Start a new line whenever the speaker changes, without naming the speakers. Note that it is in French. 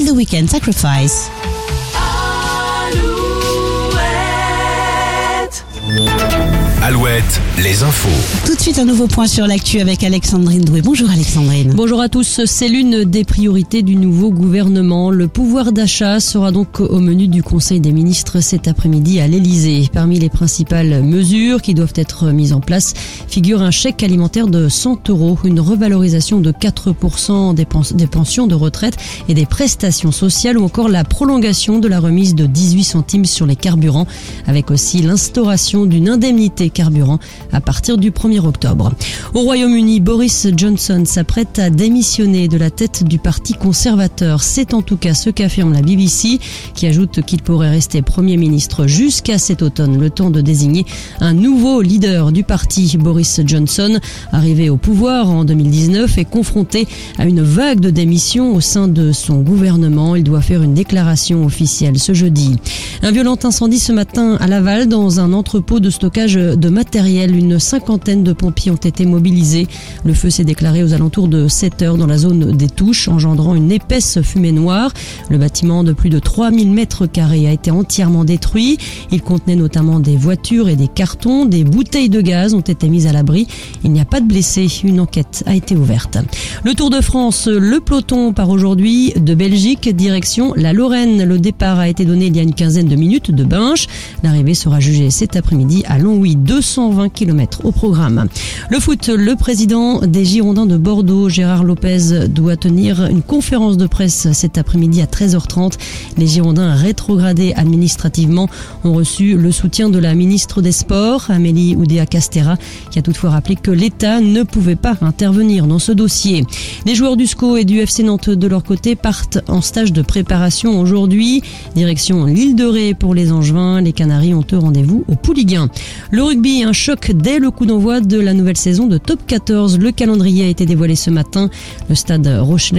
The Weeknd, Sacrifice.
Alouette, les infos.
Tout de suite, un nouveau point sur l'actu avec Alexandrine Doué. Bonjour Alexandrine.
Bonjour à tous. C'est l'une des priorités du nouveau gouvernement. Le pouvoir d'achat sera donc au menu du Conseil des ministres cet après-midi à l'Elysée. Parmi les principales mesures qui doivent être mises en place figure un chèque alimentaire de 100 €, une revalorisation de 4% des pensions de retraite et des prestations sociales ou encore la prolongation de la remise de 18 centimes sur les carburants avec aussi l'instauration d'une indemnité carburant à partir du 1er octobre. Au Royaume-Uni, Boris Johnson s'apprête à démissionner de la tête du parti conservateur. C'est en tout cas ce qu'affirme la BBC, qui ajoute qu'il pourrait rester Premier ministre jusqu'à cet automne, le temps de désigner un nouveau leader du parti. Boris Johnson, arrivé au pouvoir en 2019, est confronté à une vague de démissions au sein de son gouvernement. Il doit faire une déclaration officielle ce jeudi. Un violent incendie ce matin à Laval dans un entrepôt de stockage de matériel. Une cinquantaine de pompiers ont été mobilisés. Le feu s'est déclaré aux alentours de 7 heures dans la zone des Touches, engendrant une épaisse fumée noire. Le bâtiment de plus de 3000 mètres carrés a été entièrement détruit. Il contenait notamment des voitures et des cartons. Des bouteilles de gaz ont été mises à l'abri. Il n'y a pas de blessés. Une enquête a été ouverte. Le Tour de France, le peloton part aujourd'hui de Belgique, direction la Lorraine. Le départ a été donné il y a une quinzaine de minutes de Binche. L'arrivée sera jugée cet après-midi à Longwy. 220 km au programme. Le foot, le président des Girondins de Bordeaux, Gérard Lopez, doit tenir une conférence de presse cet après-midi à 13h30. Les Girondins rétrogradés administrativement ont reçu le soutien de la ministre des Sports, Amélie Oudéa-Castéra, qui a toutefois rappelé que l'État ne pouvait pas intervenir dans ce dossier. Les joueurs du SCO et du FC Nantes de leur côté partent en stage de préparation aujourd'hui. Direction l'île de Ré pour les Angevins. Les Canaries ont rendez-vous au Pouliguen. Le rugby, un choc dès le coup d'envoi de la nouvelle saison de Top 14. Le calendrier a été dévoilé ce matin. Le stade Rochelet